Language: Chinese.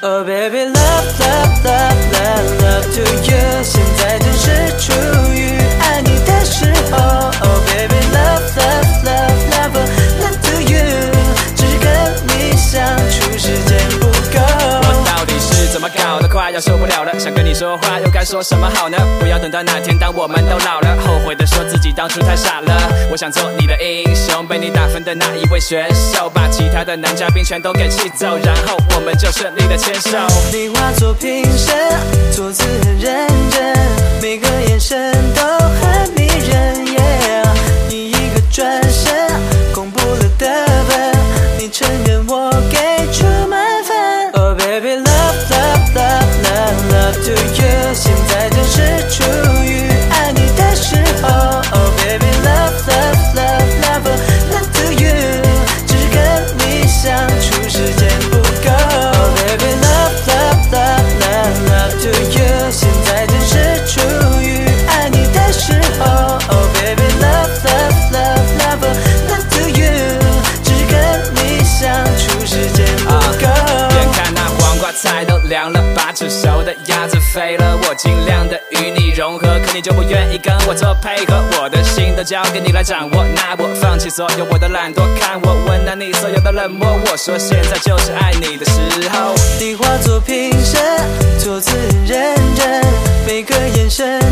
Oh baby love love love love love to you， 现在正是处于爱你的时候。Oh baby love love love love love to you， 只跟你相处时间不够。 我到底是怎么搞的？快要受不了了，想跟你说话又该说什么好呢？不要等到那天，当我们都老了，后悔的说自己当初太傻了。我想做你的英雄，被你打分的那一位选手，把其他的男嘉宾全都给气走，然后我们就顺利的牵手。 你化作评审，做字很认真，每个眼神都很迷人。Yeah， 你一个转身，公布了得分，你承认我给出满分。Oh baby love love love love love to you， 现在正是处于爱你的时候。Oh baby love love love love love to you， 只跟你相处时间不够。Oh baby love love love love love to you， 现在正是处于爱你的时候。Oh baby love love love love love to you， 只跟你相处时间不够。 眼看那黄瓜菜都凉了，把煮熟的鸭子飞了，我尽量的与你融合，可你就不愿意跟我做配合，我的心都交给你来掌握，那我放弃所有我的懒惰，看我温暖你所有的冷漠，我说现在就是爱你的时候。 你化作评审，做字很认真，每个眼神